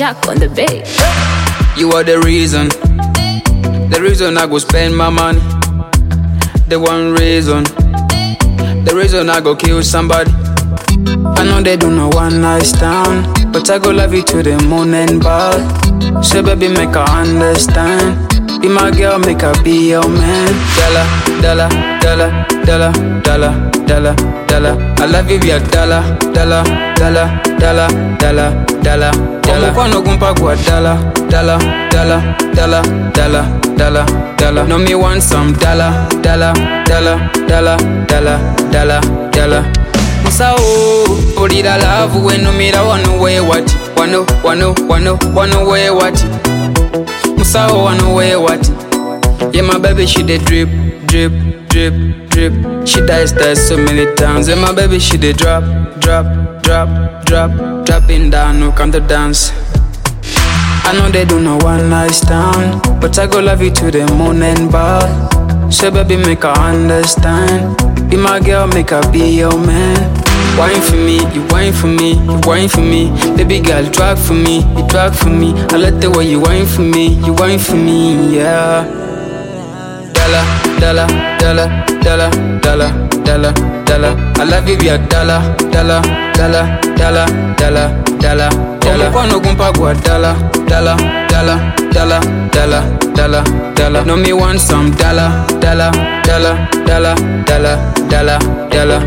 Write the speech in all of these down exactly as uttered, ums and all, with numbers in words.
Jack on the bay. You are the reason, the reason I go spend my money. The one reason, the reason I go kill somebody. I know they do no one night stand, but I go love you to the moon and back. So baby, make her understand. Be my girl, make her be your man. Dollar, dollar, dollar, dollar, dollar, dollar, dollar. I love you, be a dollar, dollar, dollar, dollar, dollar, dollar, dollar. Omukwano gumpa gwa dollar, dollar, dollar, dollar, dollar, dollar, dollar. No me want some dollar, dollar, dollar, dollar, dollar, dollar, dollar. Musa oh, orira love when no mira wano way what, wano, wano, wano, wano way what. Musa oh, wano way what. Yeah, my baby she dey drip, drip, drip, drip. She dies there so many times. Yeah, my baby she dey drop, drop, drop, drop, dropping down, no come to dance. I know they do no one night stand, but I go love you to the moon and back. So baby, make her understand. Be my girl, make her be your man. Wine for me, you wine for me, you wine for me. Baby girl, drag for me, you drag for me. I like the way you wine for me, you wine for me, yeah. Dollar, dollar, dollar, dollar, dollar, dollar, dollar. I love you, be a dollar, dollar, dollar, dollar, dollar, dollar, dollar. Omukwano gumpa gwa dollar, dollar, dollar, dollar, dollar, dollar, dollar. No me want some dollar, dollar, dollar, dollar, dollar, dollar, dollar.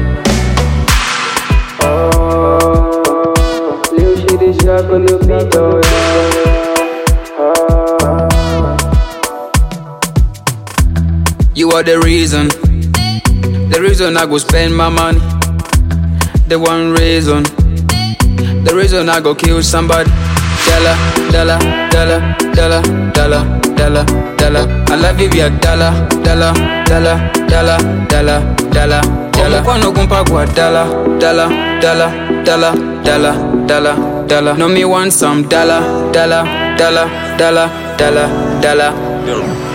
Lil shit is sharp on the beat, oh yeah. You are the reason, the reason I go spend my money. The one reason, the reason I go kill somebody. Dollar, dollar, dollar, dollar, dollar, dollar, dollar. I love you, be a dollar, dollar, dollar, dollar, dollar, dollar, dollar. Omukwano gumpa gwa dollar, dollar, dollar, dollar, dollar, dollar, dollar. No me want some dollar, dollar, dollar, dollar, dollar, dollar.